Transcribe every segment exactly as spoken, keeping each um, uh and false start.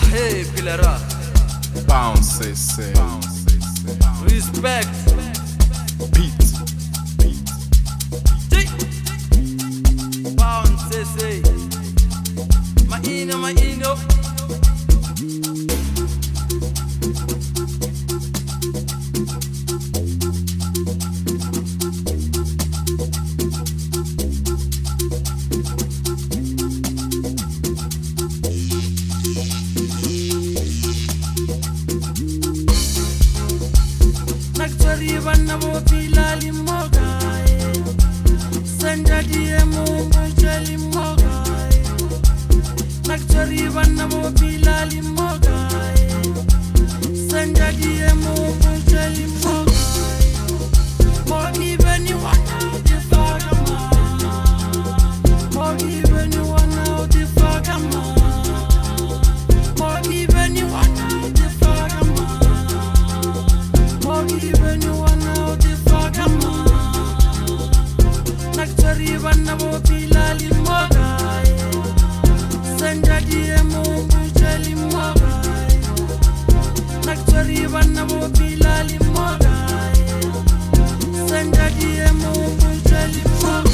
Hey, Pilara. Bounce, say. Respect. Beat. Bounce, say. Maino, maino. Vana vo pila limoga senda die mungu cheli moga naktori vana vo pila limoga senda die mungu cheli moga mogi beni wana di fagama mogi beni wana di fagama mogi beni wana di fagama mogi beni Vana vo pila limoga senda die mungu cheli moga naktori vana vo pila limoga senda die mungu cheli moga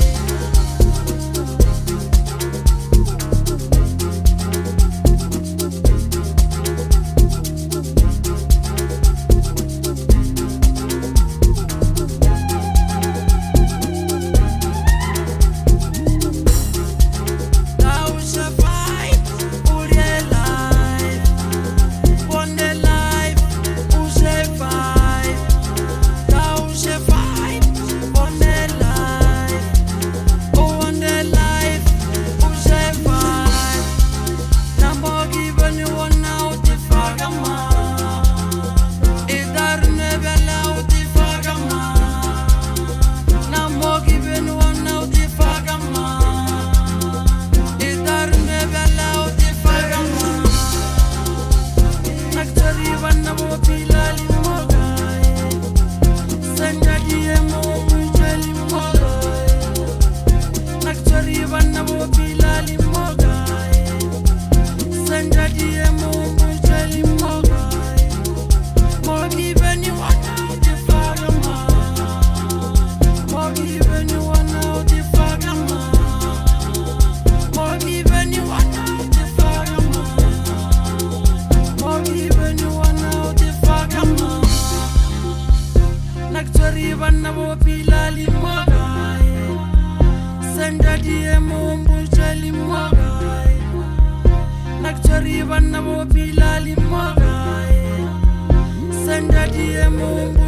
Vana vo pila limoga senda die mungu cheli moga naktori vana vo pila limoga senda die mungu